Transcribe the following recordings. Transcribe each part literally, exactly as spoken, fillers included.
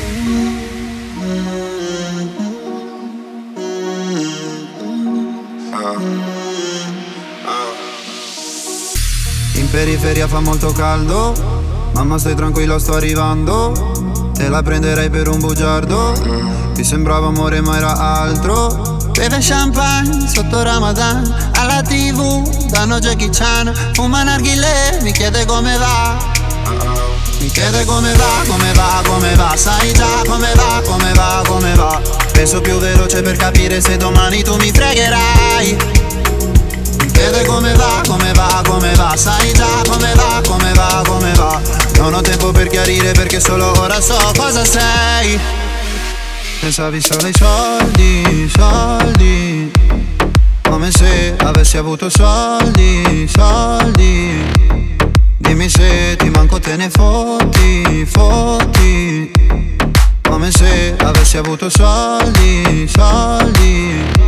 In periferia fa molto caldo, mamma stai tranquilla sto arrivando. Te la prenderei per un bugiardo, ti sembrava amore ma era altro. Beve champagne sotto Ramadan, alla tivù danno Jackie Chan. Fuma narghilè, mi chiede come va. Mi chiede come va, come va, come va. Sai già come va, come va, come va. Penso più veloce per capire se domani tu mi fregherai. Mi chiede come va, come va, come va. Sai già come va, come va, come va. Non ho tempo per chiarire perché solo ora so cosa sei. Pensavi solo ai soldi, soldi, come se avessi avuto soldi, soldi. Dimmi se ti manco te ne fotti, fotti, come se avessi avuto soldi, soldi.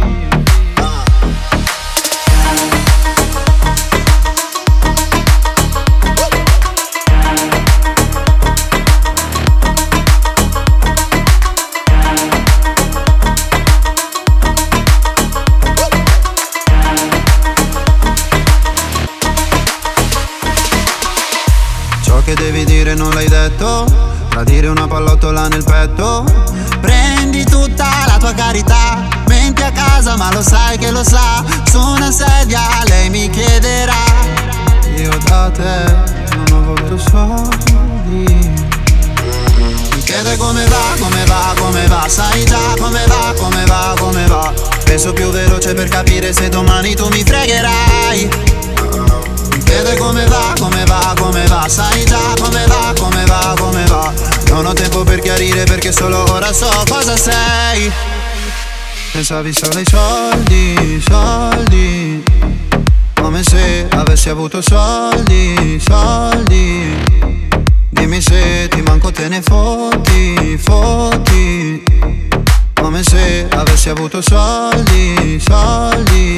Ciò che devi dire non l'hai detto, tradire una pallottola nel petto. Prendi tutta la tua carità, menti a casa ma lo sai che lo sa. Su una sedia lei mi chiederà. Io da te non ho avuto soldi. Mi chiede come va, come va, come va. Sai già come va, come va, come va. Penso più veloce per capire se domani tu mi fregherai. Mi chiede come va, come va, come va. Sai già come va, come va, come va. Non ho tempo per chiarire perché solo ora so cosa sei. Pensavi solo ai soldi, soldi, come se avessi avuto soldi, soldi. Dimmi se ti manco te ne fotti, fotti, come se avessi avuto soldi, soldi.